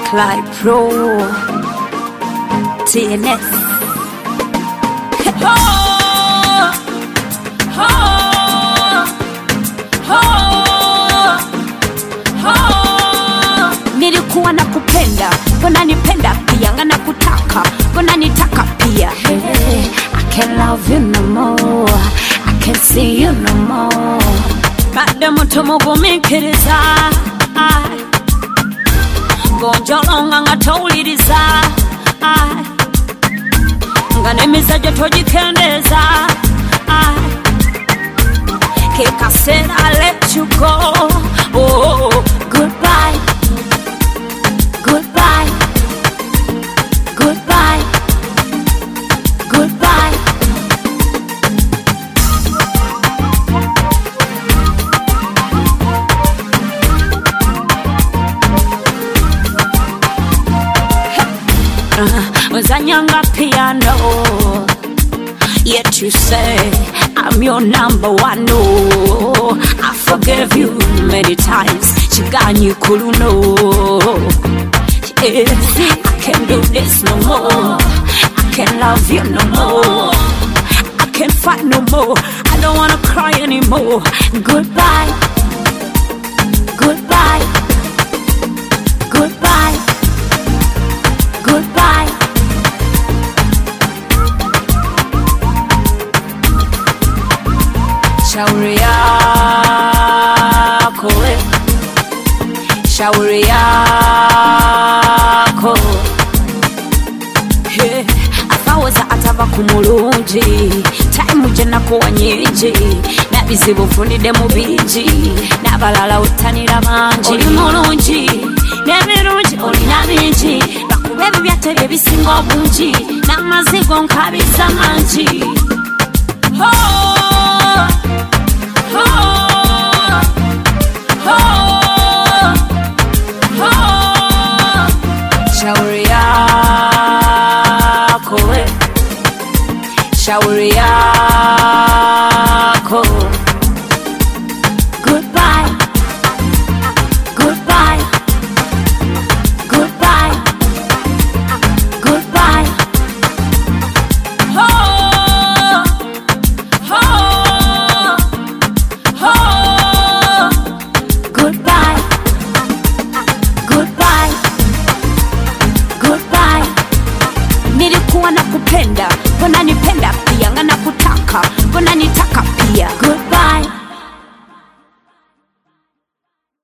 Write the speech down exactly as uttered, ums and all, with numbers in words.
Clyde Pro T N S. Oh, oh, oh, oh. Nilikuwa nakupenda, mbona nipenda pia, ngana kutaka, mbona nitaka pia. Hey, I can't love you no more, I can't see you no more. Bade mutomo gumikiriza, gonjolonga ngatawuliriza, nga nemizajo tojikendeza. Kick I said I let you go. Oh, goodbye, goodbye, goodbye, goodbye. Uzanyanga piano, yet you say I'm your number one. No, I forgave you many times. Chiganyi kulu no. Yeah, I can't do this no more. I can't love you no more. I can't fight no more. I don't wanna cry anymore. Goodbye, goodbye, goodbye, goodbye. Shauri yako, shauri yako. Hey, afawoza atava kumulungi, time jena kuwa nyingi, nabizibu funide mubingi, nabalala utanira manji. Oli mulungi, nebirungi olina bingi, bakubebi byatebye bisinga obungi, namazigo nkabisa manji. Oh, oh.